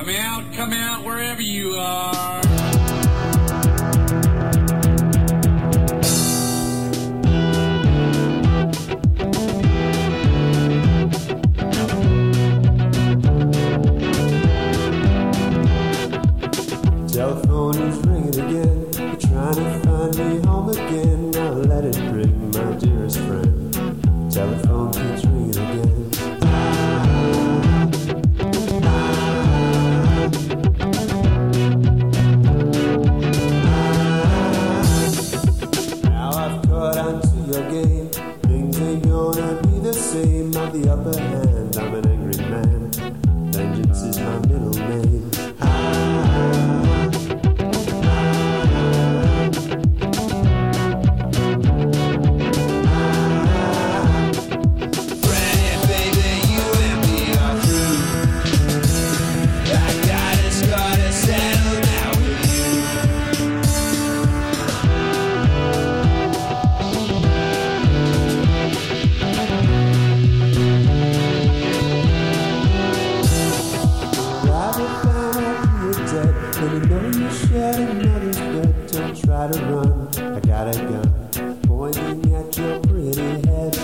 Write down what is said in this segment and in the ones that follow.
Come out wherever you are. Telephone is ringing again. You're trying to find me home again. Now let it ring, my dearest friend. Telephone keeps ringing again. Now I've caught on to your game. Things ain't gonna be the same. On the upper hand, I'm an angry man. Vengeance is my middle name. Try to run, I got a gun pointing at your pretty head.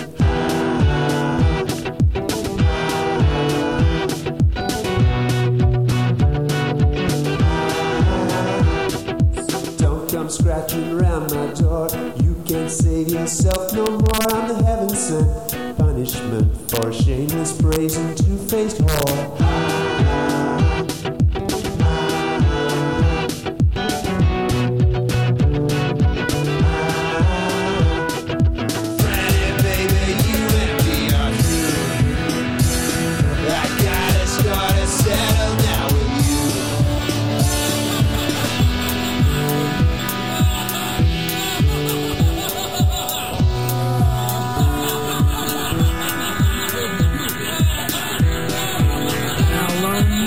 So don't come scratching around my door. You can't save yourself no more. I'm the heaven sent punishment for a shameless, brazen, two-faced whore. Now learn